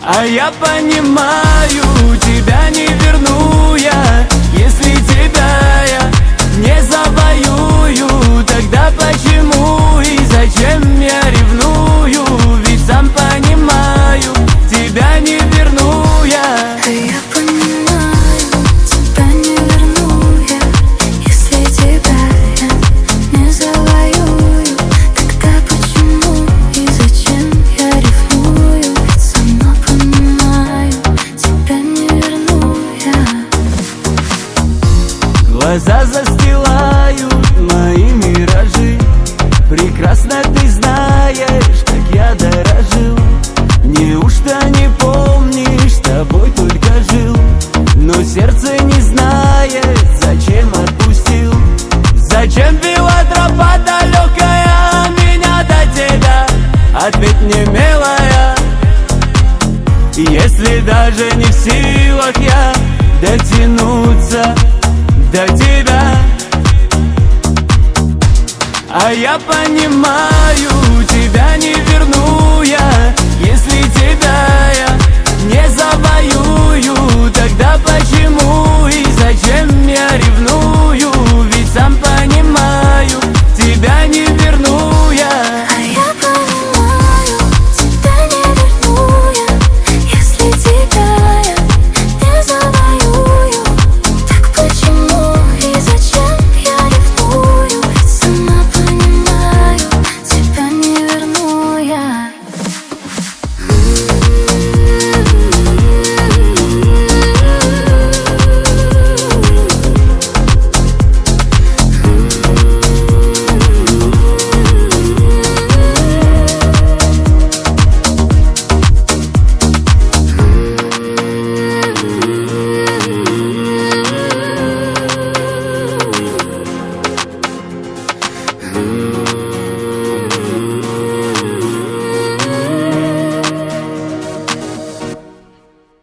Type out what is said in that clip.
А я понимаю, тебя не верну я. Если тебя я не завоюю, тогда почему и зачем я ревную? Ведь сам понимаю, тебя не верну я. А я понимаю, тебя не верну я. Если тебя я не завоюю, тогда почему и зачем я ревную? Ведь сама понимаю, тебя не верну я. Глаза застилают мои миражи. Прекрасно ты знаешь, как я дорожил. Неужто не помнишь, с тобой только жил? Но сердце не знает, зачем отпустил. Зачем вела тропа далекая меня до тебя? Ответь мне, милая. Если даже не в силах я дотянуться до тебя. А я понимаю, тебя не верну я.